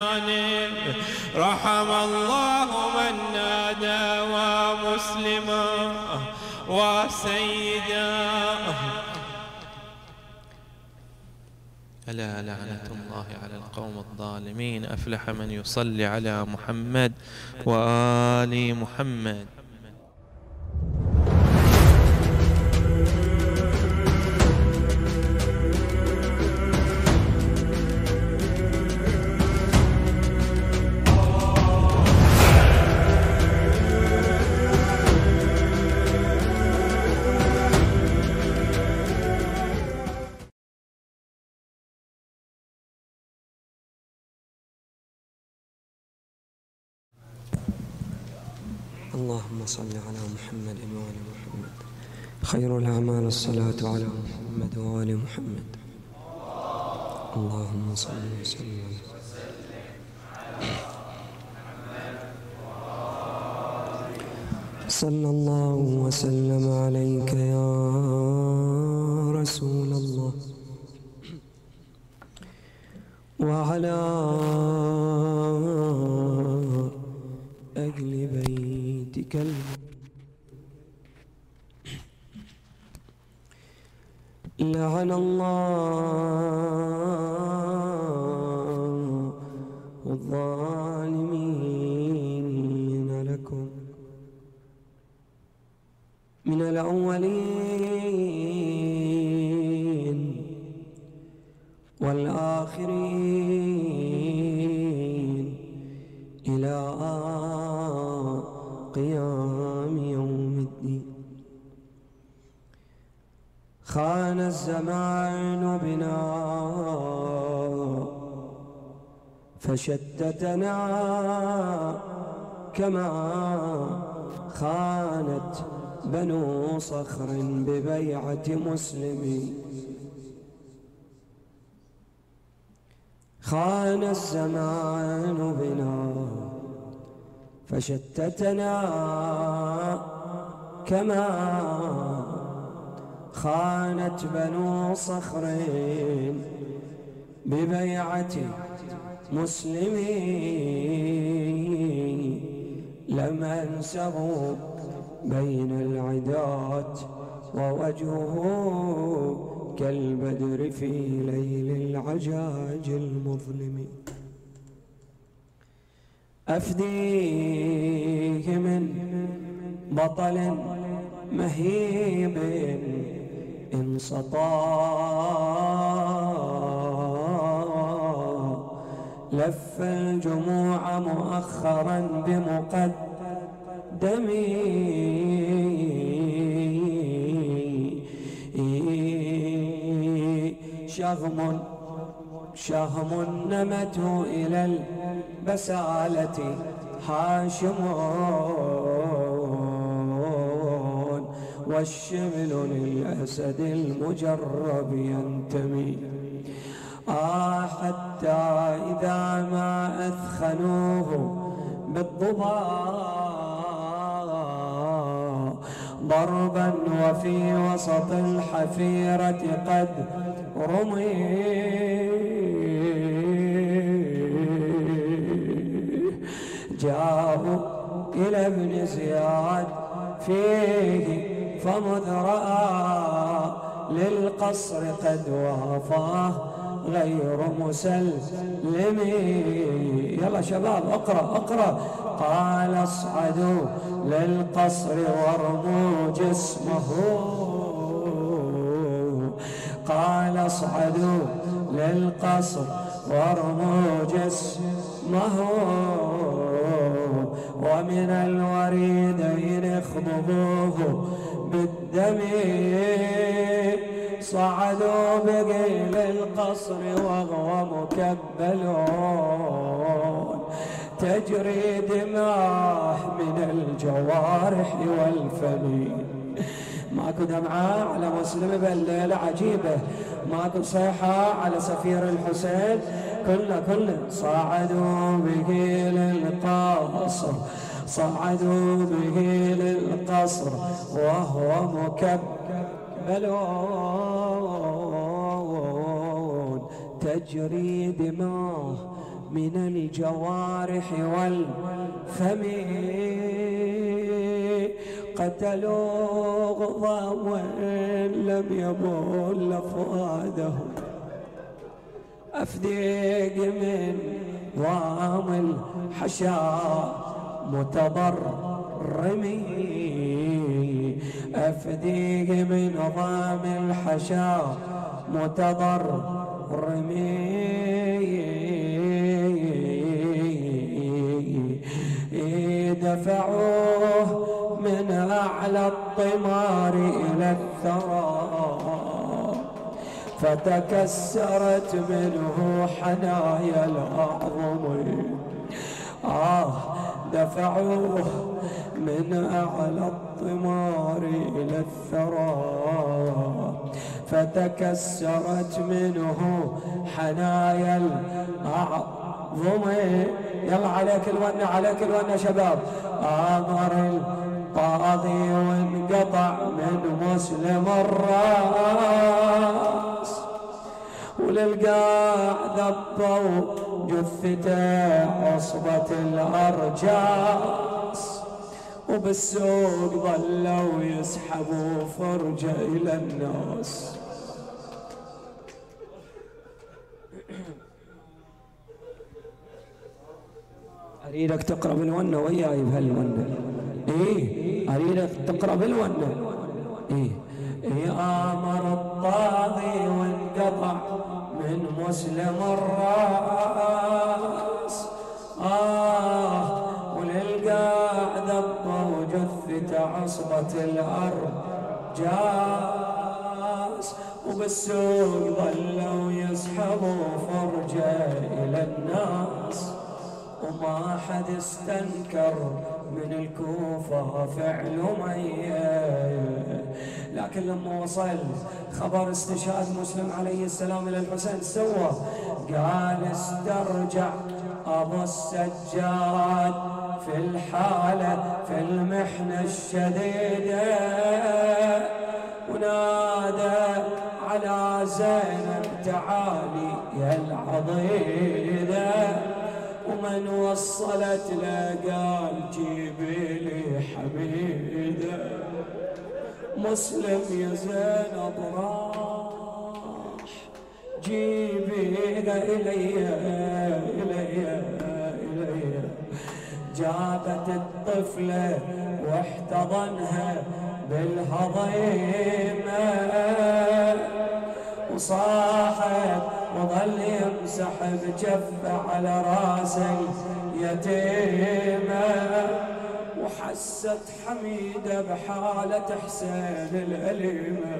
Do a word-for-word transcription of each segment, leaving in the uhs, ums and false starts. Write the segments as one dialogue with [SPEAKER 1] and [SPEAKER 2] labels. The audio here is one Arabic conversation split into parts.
[SPEAKER 1] جانب. رحم الله من نادى ومسلما وسيدا. ألا لعنة الله على القوم الظالمين. أفلح من يصلي على محمد وآل محمد.
[SPEAKER 2] اللهم صل على محمد وآل محمد. خير الأعمال الصلاة على محمد وآل محمد. اللهم صل وسلم. صلى الله وسلم عليك يا رسول الله وعلى أهل بيتك المؤمنين. لعن الله الظالمين لكم من الأولين والآخرين إلى قيام يوم الدين. خان الزمان بنا فشتتنا كما خانت بنو صخر ببيعة مسلمين. خان الزمان بنا فشتتنا كما خانت بنو صخر ببيعة مسلمين. لم أنسبوا بين العدات ووجهه كالبدر في ليل العجاج المظلم. أفديه من بطل مهيب إن سطا لف الجموع مؤخرا بمقدم شغم شهم نمته إلى البسالة هاشمون والشمل للأسد المجرب ينتمي. آه حتى إذا ما أثخنوه بالضباء ضربا وفي وسط الحفيرة قد رمي جاءوا إلى ابن زياد فيه فمذ رأى للقصر قد وافاه غير مسلم. يلا شباب اقرأ اقرأ. قال اصعدوا للقصر وارموا جسمه. قال اصعدوا للقصر وارموا جسمه ومن الوريدين اخضبوه بالدم. صعدوا بقيل القصر وهو مكبلون تجري دماء من الجوارح والفم. ماكو دمعة على مسلم بالليلة عجيبة، ماكو صيحة على سفير الحسين، كله كله. صعدوا به للقصر صعدوا به للقصر وهو مكبلون تجري دماه من الجوارح والفم، قتلوا غضا وإن لم يبل فؤاده، أفديك من ضام الحشا متضرمي، أفديك من ضام الحشا متضرمي، دفعوه من أعلى الطمار إلى الثرى، فتكسرت منه حنايا الأعظم. آه دفعوه من أعلى الطمار إلى الثرى، فتكسرت منه حنايا الأعظم. يلا عليك الونة، عليك الونة شباب. آمر القاضي وانقطع من مسلم الراس، وللقاع ذبوا جثته عصبة الأرجاس، وبالسوق ظلوا يسحبوا فرجه إلى الناس. أريدك تقرأ بالونة وياي بهالونة. إيه أريدك تقرأ بالونة. إيه إيه آمر الطاغي وانقطع من مسلم الراس، آه وللقاع ذبوا جثة عصبة الأرجاس، وبالسوق ظلوا يسحبوا فرجه إلى الناس. وما حد استنكر من الكوفة فعل ميت، لكن لما وصل خبر استشهاد مسلم عليه السلام إلى الحسين سوى، قال استرجع أبو السجاد في الحالة في المحنة الشديدة، ونادى على زينب تعالي يا العضيدة، ومن وصلت له قال جيبي لي حميدة، مسلم يا زينب راح جيبي إلي إلي إلي. جابت الطفلة واحتضنها بالهضيمة، وصاحب وظل يمسح بجفه على راس اليتيمة، وحست حميدة بحالة حسين الأليمة،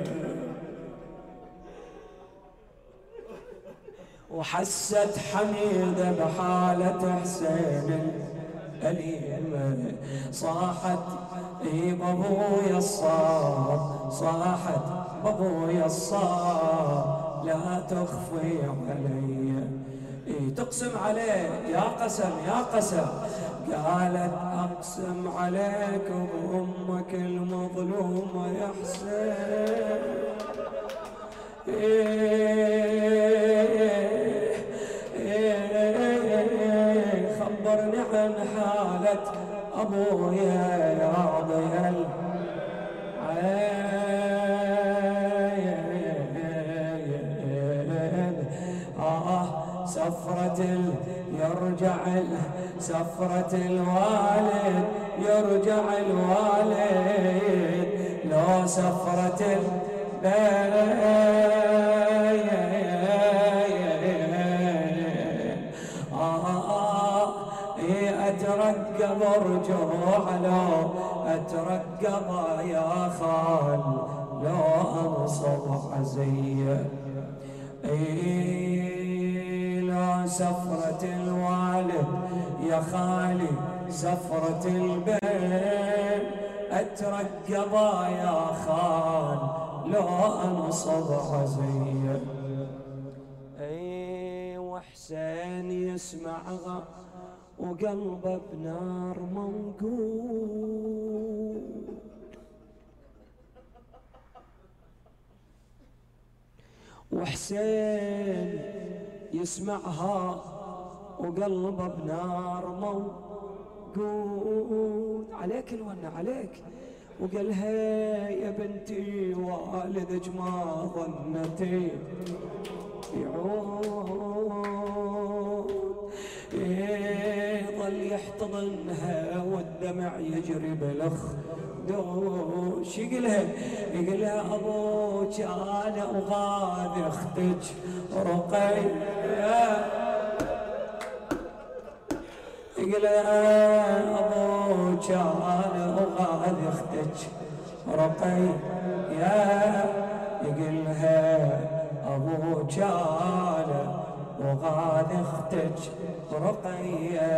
[SPEAKER 2] وحست حميدة بحالة حسين الأليمة. صاحت اي بابويا الصاب، صاحت بابويا الصاب لا تخفي علي، إيه تقسم عليه يا قسم يا قسم. قالت أقسم عليك بأمك المظلومة يا حسين، إيه إيه خبرني عن حالة أبويا يا ضيال سفرة يرجع سفرة الوالد، يرجع الوالد لو سفرة البين. آه أترقب رجوع لو أترقب يا خال لو أنصب عزية. سفرة الوالد يا خالي سفرة البين، أترقبا يا خال لو أنصب عزية. اي وحسين يسمعها وقلبه بنار موقود، وحسين يسمعها وقلبه بنار موقود. عليك الونة عليك. وقالها يا بنتي والدك ما ظنتي يعود، يظل يحتضنها والدمع يجري بالخدود. شو يقولها؟ يقولها ابوك انا وغادي اختك رقية، يقولها ابوك انا وغادي اختك رقية، يقولها ابوك انا وغادي اختك رقية.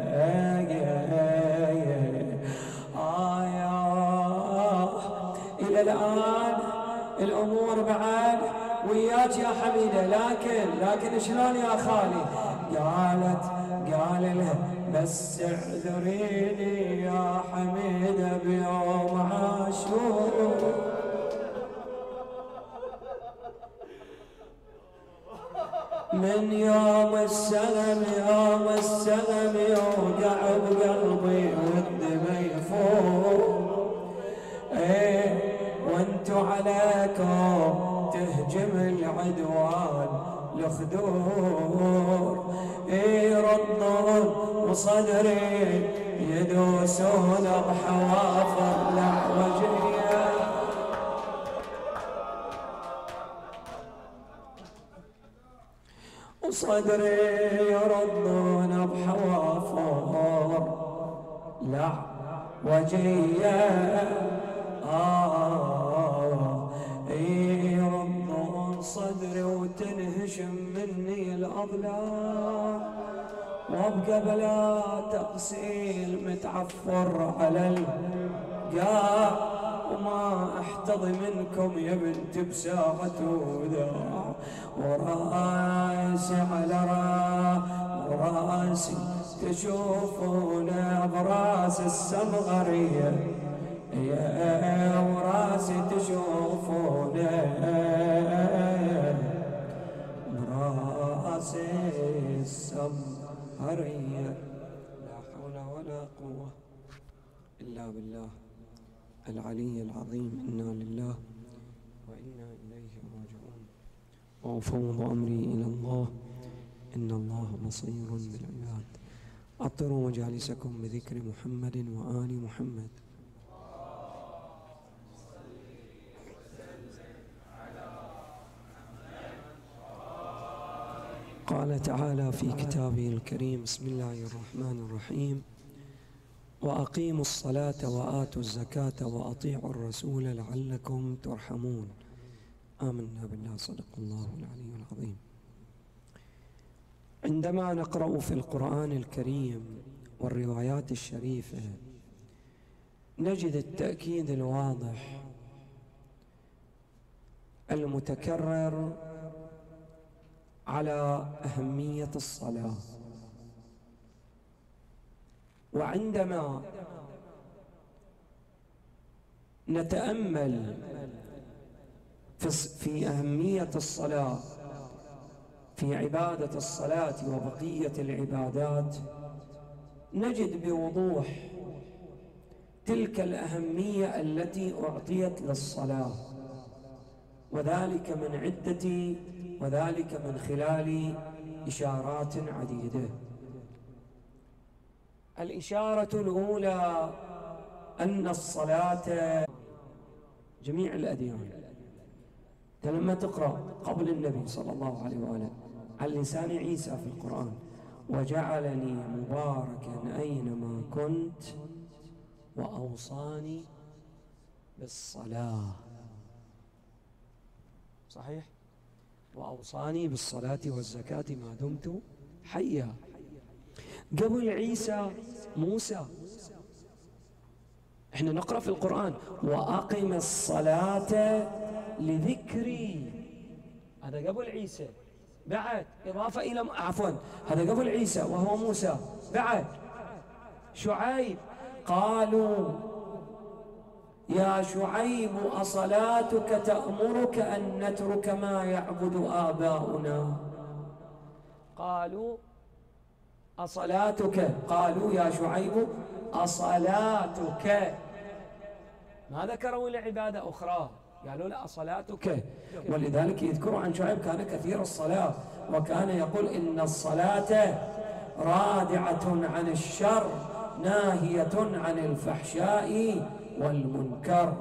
[SPEAKER 2] آه إلى الآن الأمور بعد وياك يا حميدة، لكن لكن شلون يا خالي؟ قالت قال لها بس اعذريني يا حميدة بيوم عاشور، من يوم السلم يوم السلم يوقع بقلبي والدم يفور، ايه وانتو عليكم تهجم العدوان الخدور، ايه يردون وصدري يدوسون بحوافر لعوجيه، وصدري يردون بحوافر لعوجيه، آه يردون صدري وتنهشم مني الأضلاع، وابقى بلا تغسيل متعفر على القاع، وما احتضي منكم يا بنت بساعة وداع، وراسي على را وراسي تشوفونه براس السمغرية، يا وراسي تشوفونه براس السمغرية. لا حول ولا قوة إلا بالله العلي العظيم. إنا لله وإنا إليه راجعون، وأفوض أمري إلى الله إن الله بصير بالعباد. عطروا مجالسكم بذكر محمد وآل محمد. قال تعالى في كتابه الكريم: بسم الله الرحمن الرحيم: وأقيموا الصلاة وآتوا الزكاة وأطيعوا الرسول لعلكم ترحمون. آمنا بالله، صدق الله العلي العظيم. عندما نقرأ في القرآن الكريم والروايات الشريفة نجد التأكيد الواضح المتكرر على أهمية الصلاة، وعندما نتأمل في أهمية الصلاة في عبادة الصلاة وبقية العبادات نجد بوضوح تلك الأهمية التي أعطيت للصلاة، وذلك من عدة وذلك من خلال إشارات عديدة. الإشارة الأولى أن الصلاة جميع الأديان، لما تقرأ قبل النبي صلى الله عليه وآله على لسان عيسى في القرآن: وجعلني مباركا أينما كنت وأوصاني بالصلاة، صحيح؟ وأوصاني بالصلاة والزكاة ما دمت حيا. قبل عيسى موسى، احنا نقرأ في القرآن: وأقم الصلاة لذكري، هذا قبل عيسى. بعد إضافة إلى عفوا هذا قبل عيسى وهو موسى. بعد شعيب: قالوا يا شعيب أصلاتك تأمرك أن نترك ما يعبد آباؤنا؟ قالوا أصلاتك، قالوا يا شعيب أصلاتك، ما ذكروا لعبادة أخرى، قالوا له أصلاتك. ولذلك يذكر عن شعيب كان كثير الصلاة، وكان يقول إن الصلاة رادعة عن الشر ناهية عن الفحشاء والمنكر.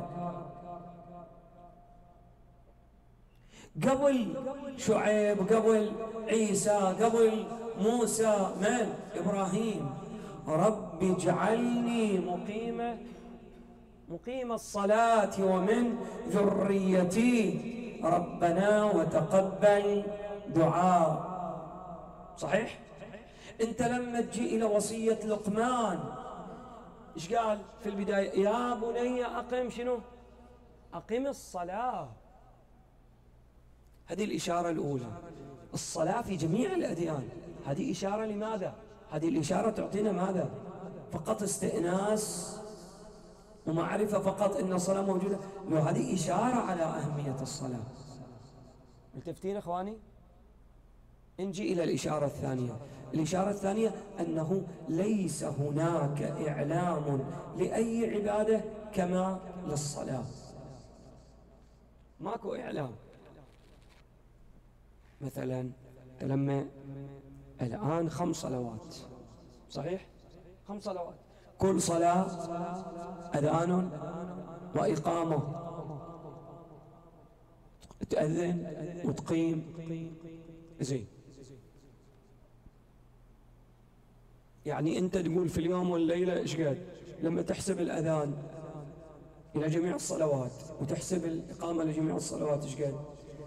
[SPEAKER 2] قبل شعيب، قبل عيسى، قبل موسى، من؟ إبراهيم. رب اجعلني مقيم مقيم الصلاة ومن ذريتي ربنا وتقبل دعاء. صحيح؟ انت لما تجي الى وصية لقمان ايش قال في البداية؟ يا بني اقم شنو؟ اقم الصلاة. هذه الاشارة الاولى. الصلاة في جميع الاديان، هذه اشارة لماذا؟ هذه الاشارة تعطينا ماذا؟ فقط استئناس ومعرفة فقط ان الصلاة موجودة؟ لو هذه اشارة على اهمية الصلاة. ملتفتين اخواني؟ نجي إلى الإشارة الثانية. الإشارة الثانية أنه ليس هناك إعلام لأي عبادة كما للصلاة، ماكو إعلام. مثلا لما الآن خمس صلوات، صحيح؟ خمس صلوات، كل صلاة أذان وإقامة، تأذن وتقيم، زين. يعني أنت تقول في اليوم والليلة إيش قد؟ لما تحسب الأذان إلى جميع الصلوات وتحسب الإقامة لجميع الصلوات إيش قد؟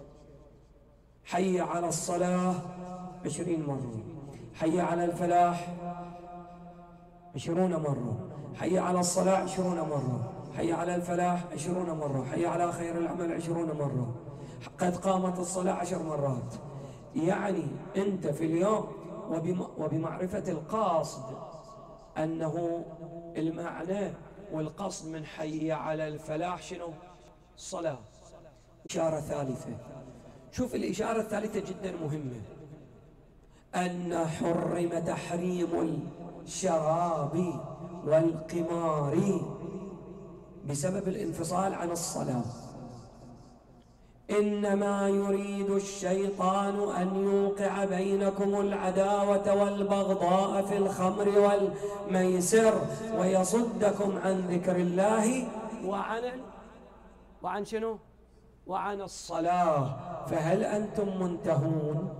[SPEAKER 2] حي على الصلاة عشرين مرة، حي على الفلاح عشرون مرة، حي على الصلاة عشرون مرة، حي على الفلاح عشرون مرة، حي على خير العمل عشرون مرة، قد قامت الصلاة عشر مرات. يعني أنت في اليوم وبمعرفة القاصد أنه المعنى والقصد من حي على الفلاح شنو؟ الصلاة. إشارة ثالثة، شوف الإشارة الثالثة جدا مهمة، أن حرم تحريم الشراب والقمار بسبب الانفصال عن الصلاة. إنما يريد الشيطان أن يوقع بينكم العداوة والبغضاء في الخمر والميسر ويصدكم عن ذكر الله وعن وعن شنو؟ وعن الصلاة، فهل أنتم منتهون؟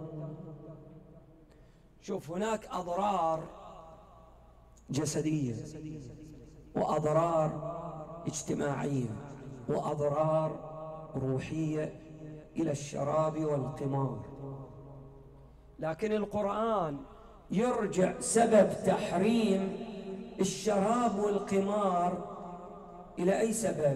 [SPEAKER 2] شوف، هناك أضرار جسدية وأضرار اجتماعية وأضرار روحية إلى الشراب والقمار، لكن القرآن يرجع سبب تحريم الشراب والقمار إلى أي سبب؟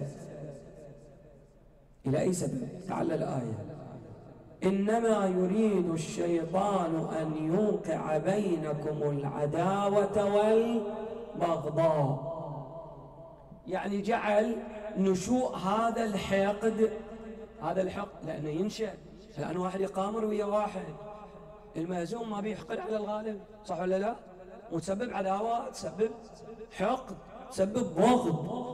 [SPEAKER 2] إلى أي سبب؟ تعال الآية: إنما يريد الشيطان أن يوقع بينكم العداوة والبغضاء، يعني جعل نشوء هذا الحقد، هذا الحقد لأنه ينشأ، الآن واحد يقامر ويا واحد، المهزوم ما بيحقد على الغالب، صح ولا لا؟ وتسبب عداوة، تسبب حقد، تسبب بغض،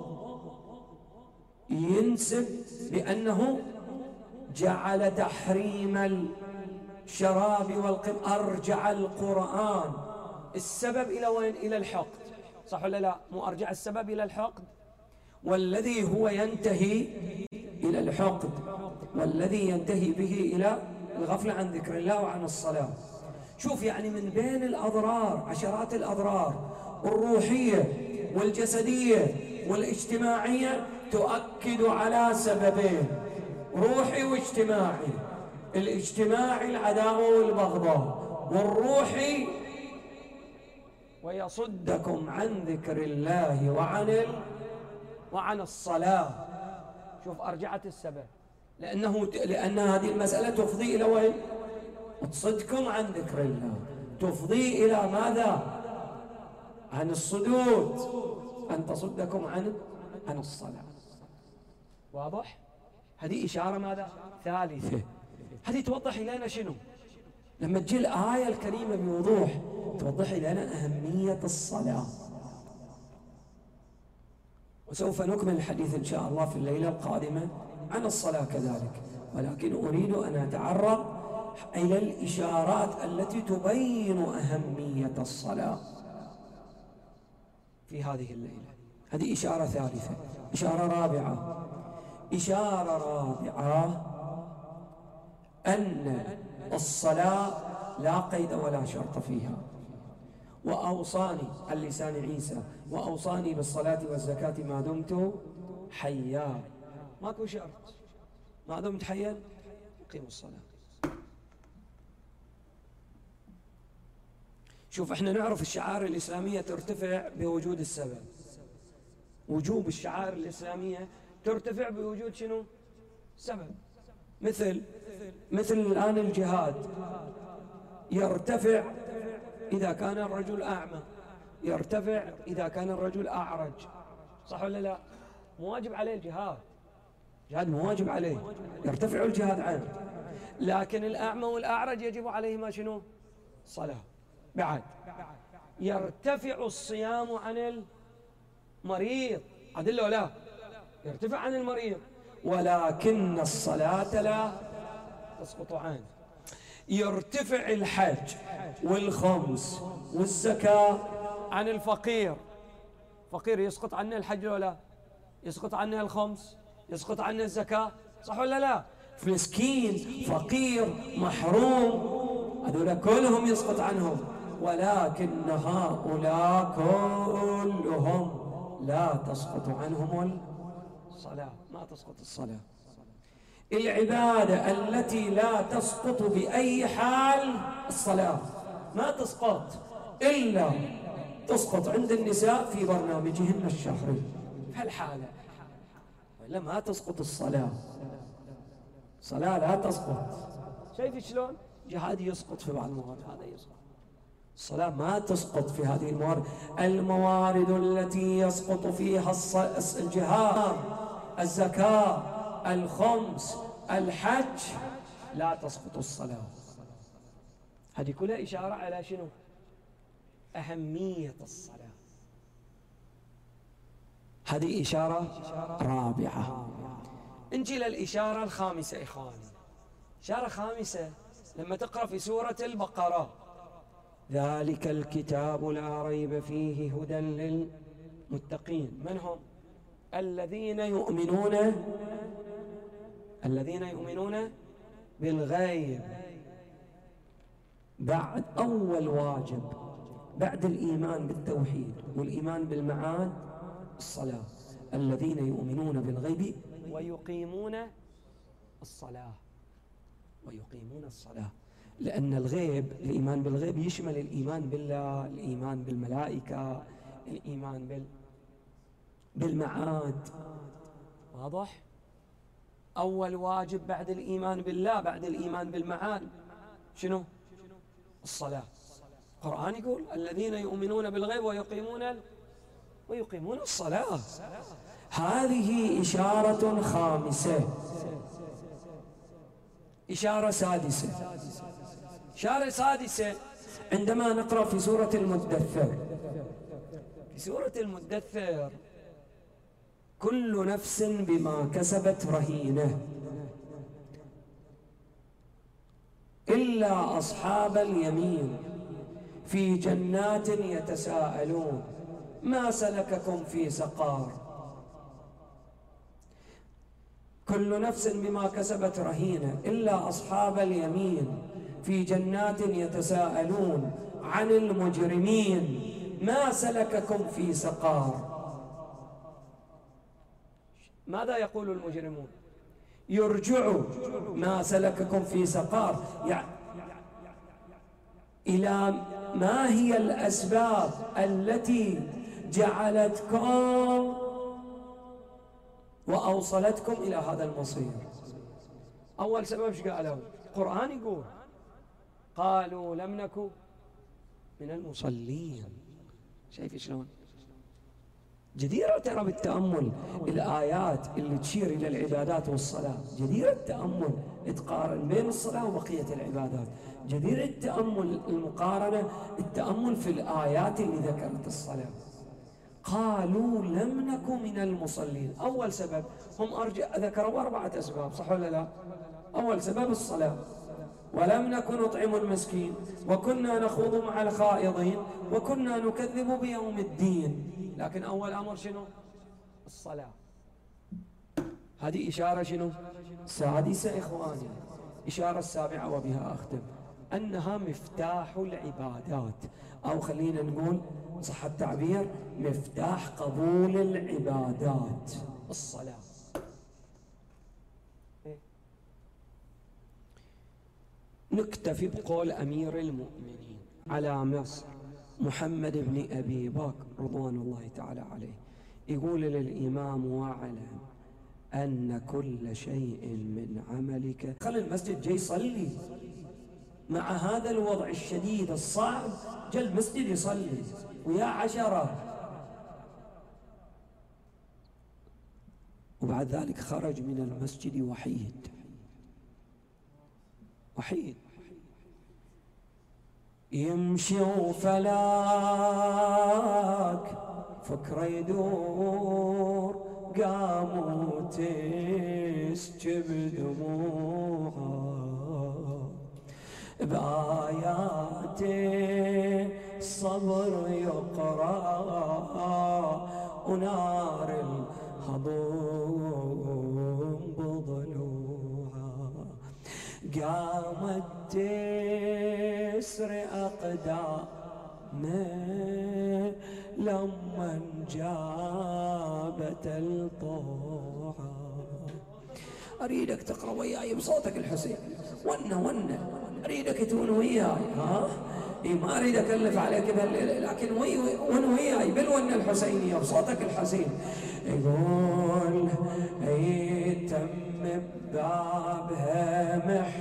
[SPEAKER 2] ينسب بأنه جعل تحريم الشراب والقمار، أرجع القرآن السبب إلى وين؟ إلى الحقد، صح ولا لا؟ مو أرجع السبب إلى الحقد، والذي هو ينتهي إلى الحقد، والذي ينتهي به إلى الغفلة عن ذكر الله وعن الصلاة. شوف، يعني من بين الأضرار، عشرات الأضرار الروحية والجسدية والاجتماعية، تؤكد على سببين، روحي واجتماعي. الاجتماعي العداوة والبغضاء، والروحي ويصدكم عن ذكر الله وعن ال... وعن الصلاة. شوف، أرجعت السبب، لأنه لأن هذه المسألة تفضي إلى وين؟ تصدكم عن ذكر الله، تفضي إلى ماذا؟ عن الصدود، أن تصدكم عن عن الصلاة. واضح؟ هذه إشارة ماذا؟ ثالثة. هذه توضح لنا شنو؟ لما تجي الآية الكريمة بوضوح توضح لنا أهمية الصلاة. وسوف نكمل الحديث إن شاء الله في الليلة القادمة عن الصلاة كذلك، ولكن أريد أن أتعرض إلى الإشارات التي تبين أهمية الصلاة في هذه الليلة. هذه إشارة ثالثة. إشارة رابعة، إشارة رابعة أن الصلاة لا قيد ولا شرط فيها. وأوصاني اللسان عيسى وأوصاني بالصلاة والزكاة ما دمت حيا. ماكو شرط، ما دمت حيا أقيم الصلاة. شوف احنا نعرف الشعائر الإسلامية ترتفع بوجود السبب. وجوب الشعائر الإسلامية ترتفع بوجود شنو؟ سبب. مثل مثل الآن الجهاد يرتفع إذا كان الرجل أعمى، يرتفع إذا كان الرجل أعرج، صح ولا لا؟ مواجب عليه الجهاد، جهاد مواجب عليه، يرتفع الجهاد عنه. لكن الأعمى والأعرج يجب عليهما شنو؟ صلاة. بعد يرتفع الصيام عن المريض، عدل ولا لا؟ يرتفع عن المريض، ولكن الصلاة لا تسقط عنه. يرتفع الحج والخمس والزكاة عن الفقير. فقير يسقط عنه الحج ولا لا؟ يسقط عنه الخمس، يسقط عنه الزكاة، صح ولا لا؟ مسكين فقير محروم هذول كلهم يسقط عنهم، ولكن هؤلاء كلهم لا تسقط عنهم الصلاة. ما تسقط الصلاة. العبادة التي لا تسقط بأي حال الصلاة، ما تسقط إلا تسقط عند النساء في برنامجهن الشهري في هالحالة، ولا ما تسقط الصلاة. صلاة لا تسقط. شايف شلون؟ جهاد يسقط في بعض الموارد، هذا يسقط. الصلاة ما تسقط في هذه الموارد. الموارد التي يسقط فيها الجهاد، الزكاة، الخمس، الحج، لا تسقط الصلاة. هذه كلها إشارة على شنو؟ أهمية الصلاة. هذه إشارة رابعة. نجي للإشارة الخامسة إخواني. إشارة خامسة لما تقرأ في سورة البقرة: ذلك الكتاب لا ريب فيه هدى للمتقين. من هم؟ الذين يؤمنون الذين يؤمنون بالغيب. بعد أول واجب بعد الإيمان بالتوحيد والإيمان بالمعاد الصلاة. الذين يؤمنون بالغيب ويقيمون الصلاة. ويقيمون الصلاة، لأن الغيب، الإيمان بالغيب يشمل الإيمان بالله، الإيمان بالملائكة، الإيمان بال بالمعاد. واضح؟ أول واجب بعد الإيمان بالله، بعد الإيمان بالمعاد شنو؟ الصلاة. القرآن يقول: الذين يؤمنون بالغيب ويقيمون ويقيمون الصلاة. هذه إشارة خامسة. إشارة سادسة. إشارة سادسة عندما نقرأ في سورة المدثر. في سورة المدثر: كل نفس بما كسبت رهينة إلا أصحاب اليمين في جنات يتساءلون ما سلككم في سقر. كل نفس بما كسبت رهينة إلا أصحاب اليمين في جنات يتساءلون عن المجرمين ما سلككم في سقر. ماذا يقول المجرمون؟ يرجعوا ما سلككم في سقر، يعني إلى ما هي الأسباب التي جعلتكم وأوصلتكم إلى هذا المصير. أول سبب ايش قالوا؟ القرآن يقول: قالوا لم نكن من المصلين. شايف شلون؟ جديرة ترى بالتأمل الآيات اللي تشير إلى العبادات والصلاة، جديرة التأمل تقارن بين الصلاة وبقية العبادات، جدير التأمل المقارنة التأمل في الآيات اللي ذكرت الصلاة. قالوا لم نكن من المصلين. أول سبب هم أرجع ذكروا أربعة أسباب، صح ولا لا؟ أول سبب الصلاة، ولم نكن نطعم المسكين، وكنا نخوض مع الخائضين، وكنا نكذب بيوم الدين. لكن أول أمر شنو؟ الصلاة. هذه إشارة شنو؟ سادسة إخواني. إشارة السابعة وبها أختم، أنها مفتاح العبادات، أو خلينا نقول صح التعبير مفتاح قبول العبادات، الصلاة. نكتفي بقول أمير المؤمنين على مصر محمد بن أبي بكر رضوان الله تعالى عليه، يقول للإمام: واعلم أن كل شيء من عملك. خلي المسجد جاي يصلي مع هذا الوضع الشديد الصعب، جاء المسجد يصلي ويا عشرة، وبعد ذلك خرج من المسجد وحيد وحيد يمشي وفلاك فكره يدور، قاموا تسكب دموعها بآيات الصبر يقرأ، ونار الهضوم بضلوعها، قامت تسري أقدامه لما جابت الطوعة. أريدك تقرأ وياي بصوتك الحسين، ونه ونه أريدك تكون وياي، ها؟ إيه ما أريد أكلف عليك بهالليلة، لكن وي ون وياي بالونه الحسينية بصوتك الحسين. يقول يتم ببابها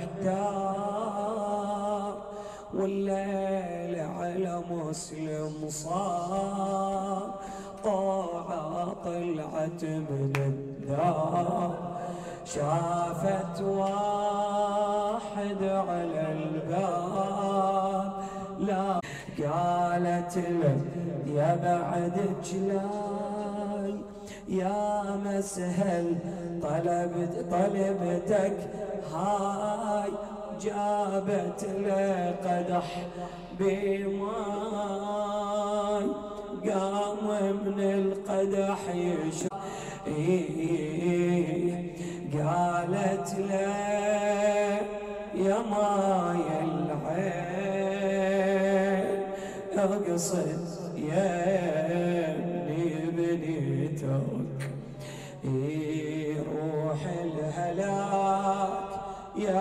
[SPEAKER 2] محتار، والليل على مسلم صار، طاعة طلعت من الدار، شافت واحد على الباب، لا قالت له يا بعدك لاي، يا مسهل طلبت طلبتك هاي، جابت له قدح بماي، قام من القدح يشرب، قالت له يا ماي العين اقصد يا ابني بنيتك، روح الهلاك يا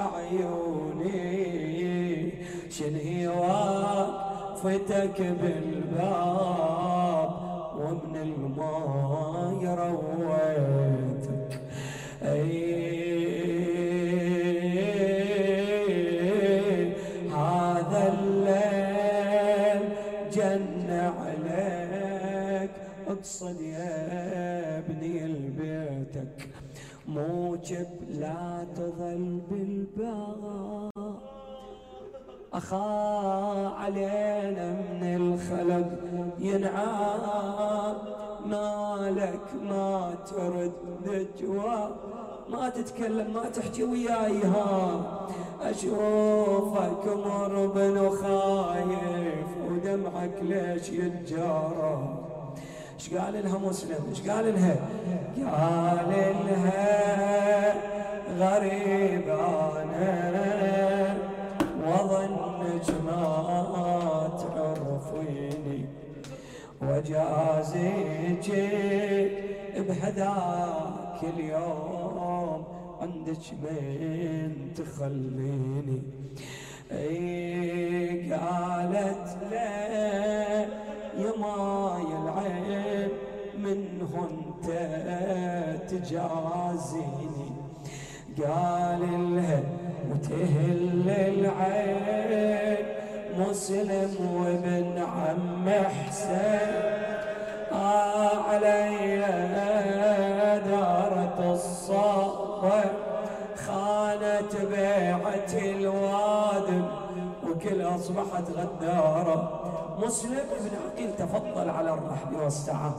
[SPEAKER 2] عيوني، شنهي وقفتك بالباب، ومن الماي رويتك. اي هذا الليل جن عليك، اقصد يا ابني لبيتك، موجب لا تظل بالباب، أخا علينا من الخلق ينعام، مالك ما ترد جواب، ما تتكلم ما تحكي وياي، ها أشوفك مربن وخايف ودمعك ليش يتجارى. ايش قال لها مسلم؟ ايش قال لها؟ قال لها غريب انا وظنك ما تعرفيني، وجازيك بهداك اليوم عندك من تخليني. اي قالت له يا ماي العين منه انت تجازيني، قال لها وتهل العين مسلم وابن عم حسين، آه علي دارة الصبر، خانت بيعة الوادم وكل أصبحت غدارة. مسلم بن عقيل تفضل على الرحب والسعة،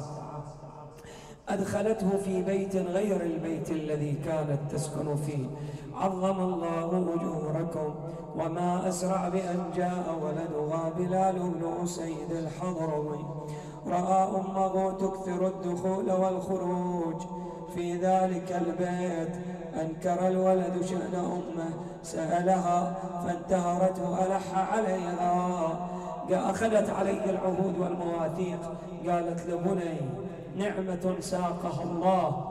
[SPEAKER 2] أدخلته في بيت غير البيت الذي كانت تسكن فيه. عظم الله أجوركم. وما أسرع بأن جاء ولدها بلال بن أسيد الحضرمي، رأى أمه تكثر الدخول والخروج في ذلك البيت، أنكر الولد شأن أمه، سألها فانتهرت وألح عليها، أخذت عليه العهود والمواثيق. قالت لبني نعمة ساقها الله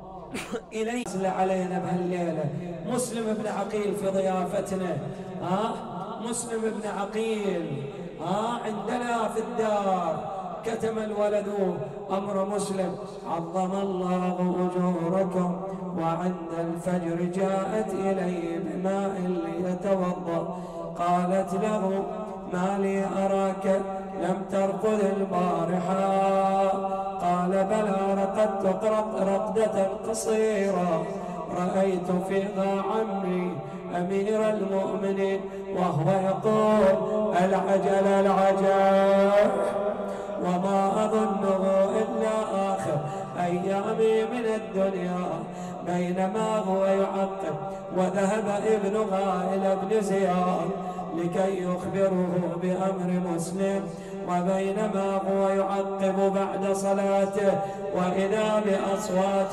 [SPEAKER 2] إليه نزل علينا بهالليلة. مسلم بن عقيل في ضيافتنا، ها مسلم بن عقيل ها عندنا في الدار. كتم الولد أمر مسلم. عظم الله أجوركم. وعند الفجر جاءت إليه بماء ليتوضأ، قالت له ما لي أراك لم ترقد البارحة؟ قال بلى رقدت رقدة قصيرة، رأيت فيها عمي أمير المؤمنين وهو يقول العجل العجل، وما أظنه إلا آخر أيامي من الدنيا. بينما هو يعقب وذهب ابنها إلى ابن زياد لكي يخبره بأمر مسلم، وبينما هو يعقب بعد صلاته وإذا بأصوات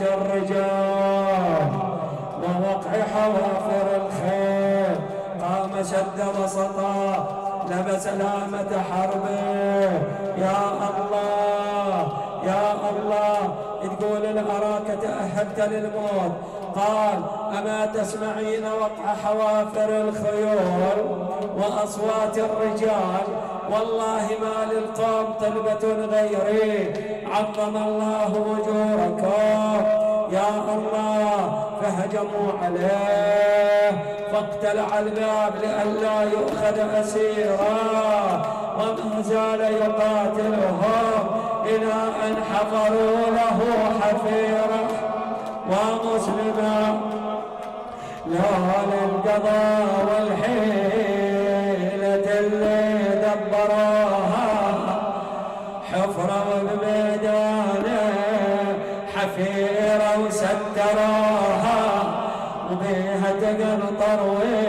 [SPEAKER 2] الرجال ووقع حوافر الخيل. قام شد وسطا لبس لامة حربه. يا الله يا الله، تقول أراك تأهبت للموت. قال أما تسمعين وقع حوافر الخيول وأصوات الرجال؟ والله ما للقوم طلبة غيري. عظم الله أجوركم. يا الله. فهجموا عليه فاقتلع الباب لئلا يؤخذ أسيرا، وما زال يقاتلهم إلى أن حفروا له حفيرة. ومسلما لا للقضاء والحيلة اللي دبراها، حفرة وبميدانه حفيرة وستراها، وبيها تقنطر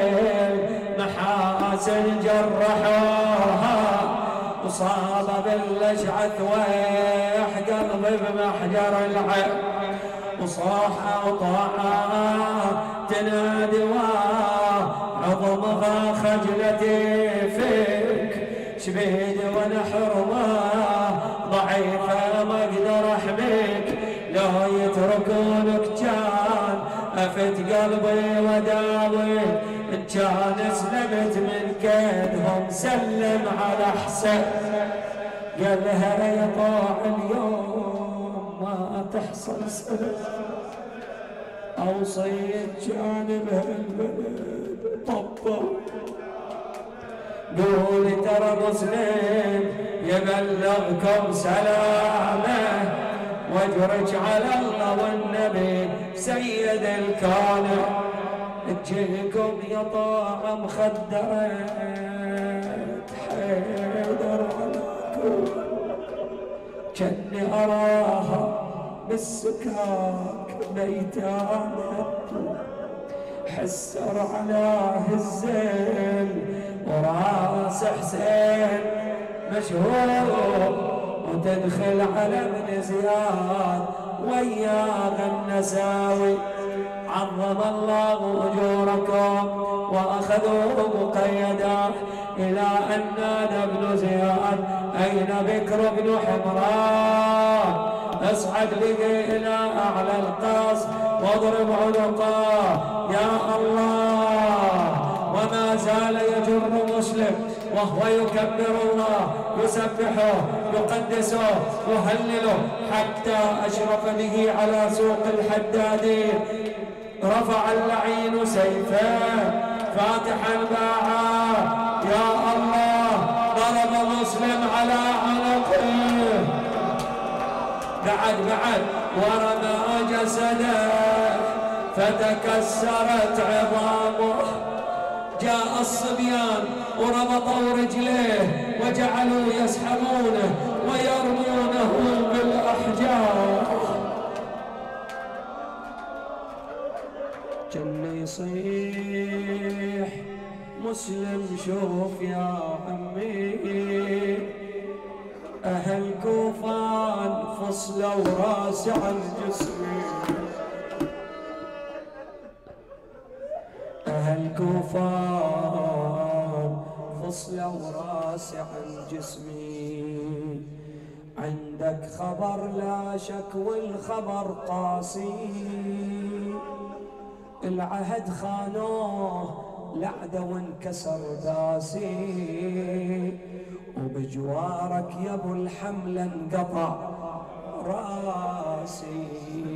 [SPEAKER 2] والمحاسن جرحوها، وصاب بالأشعث ويح قلبي بمحجر العين، وصاح وطاعة تنادي وعظمها خجلتي فيك، شبيدي وانا حرمة ضعيفة ما اقدر احميك، لو يتركونك كان افت قلبي وداوي، ان كان سلمت من كيدهم سلم على حسن. قال لها يا طاع اليوم ما تحصل سنة، اوصيت جانب البلد طبطب، قولي ترى مسلم يبلغكم سلامه، واجرج على الله والنبي سيد الكون، تجيكم يا طاعة مخدرة حيدر علىكم، جني أراها بالسكاك بيتانة، حسر على الزين وراس حسين مشهور، وتدخل على ابن زياد وياها النساوي. عظم الله أجوركم. وأخذوه مقيدا إلى أن نادى ابن زياد أين بكر بن حمران؟ اصعد به إلى أعلى القصر واضرب عنقه. يا الله. وما زال يجر مسلم وهو يكبر الله يسبحه يقدسه يهلله حتى أشرف به على سوق الحدادين. رفع اللعين سيفه فاتحا باعا. يا الله. ضرب مسلم على عنقه بعد بعد ورمى جسده فتكسرت عظامه. جاء الصبيان وربطوا رجليه وجعلوا يسحبونه ويرمونه بالأحجار. جن يصيح مسلم شوف يا عمي، أهل كوفان فصلوا راسي عن جسمي، أهل كوفان فصلوا راسي عن جسمي. عندك خبر لا شك والخبر قاسي، العهد خانوه لعده وانكسر داسي، وبجوارك يا ابو الحمل انقطع راسي،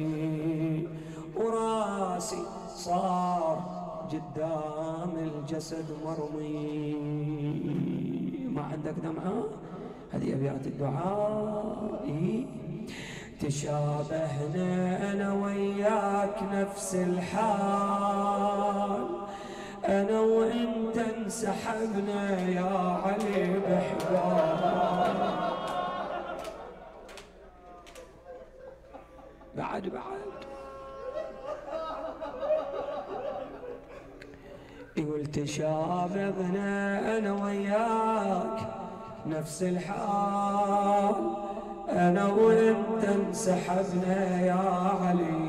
[SPEAKER 2] وراسي صار قدام الجسد مرمي. ما عندك دمعة؟ هذه ابيات الدعاء. تشابهنا انا وياك نفس الحال، انا وانت انسحبنا يا علي بحبال. بعد بعد يقول تشابهنا انا وياك نفس الحال، انا وانت انسحبنا يا علي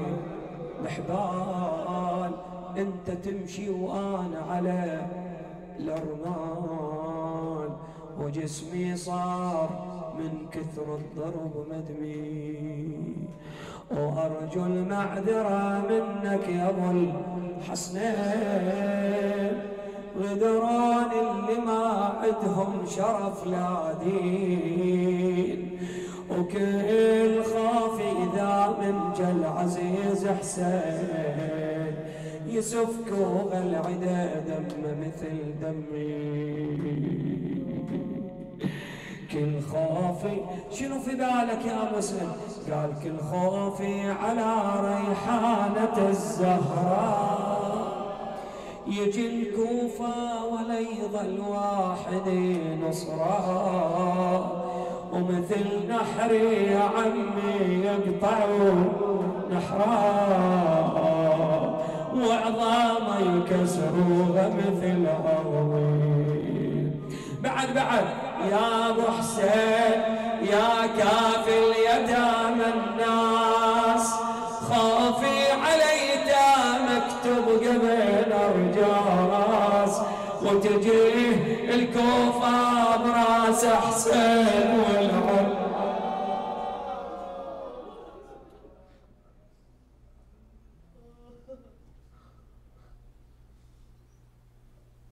[SPEAKER 2] بحبال. انت تمشي وانا على الارمال، وجسمي صار من كثر الضرب مدمي، وارجو المعذرة منك يا ابو الحسنين. غدران اللي ما عندهم شرف لا دين، وكل خافي اذا من جل عزيز حسين يسفكوا بالعدا دم مثل دمي. كل خوفي شنو في بالك يا مسلم؟ قال كل خوفي على ريحانة الزهراء، يجي الكوفة ولا يظل واحد نصرا، ومثل نحري يا عمي يقطعوا نحرا، وعظامه يكسروها مثل عظيم. بعد بعد يا ابو حسين يا كافي اليتامى الناس، خافي علي مكتوب قبل ارجاس، وتجيه الكوفة براس حسين